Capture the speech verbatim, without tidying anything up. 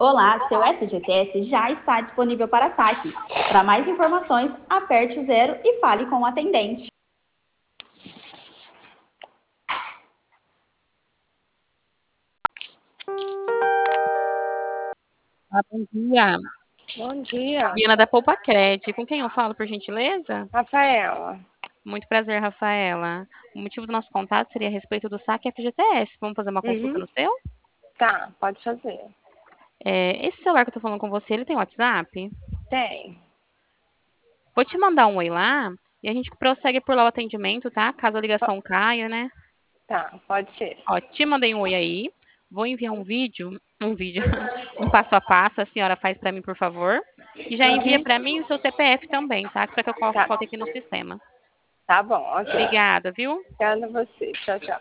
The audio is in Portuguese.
Olá, seu F G T S já está disponível para saque. Para mais informações, aperte o zero e fale com o atendente. Ah, bom dia. Bom dia. Diana da Poupa Cred. Com quem eu falo, por gentileza? Rafaela. Muito prazer, Rafaela. O motivo do nosso contato seria a respeito do saque F G T S. Vamos fazer uma consulta Uhum. no seu? Tá, pode fazer. É, esse celular que eu tô falando com você, ele tem WhatsApp? Tem. Vou te mandar um oi lá e a gente prossegue por lá o atendimento, tá? Caso a ligação caia, né? Tá, pode ser. Ó, te mandei um oi aí. Vou enviar um vídeo, um vídeo, um passo a passo, a senhora faz pra mim, por favor. E já envia Uhum. pra mim o seu C P F também, tá? Para que eu colo- Tá. coloque aqui no sistema. Tá bom, ok. Obrigada, viu? Obrigada a você. Tchau, tchau.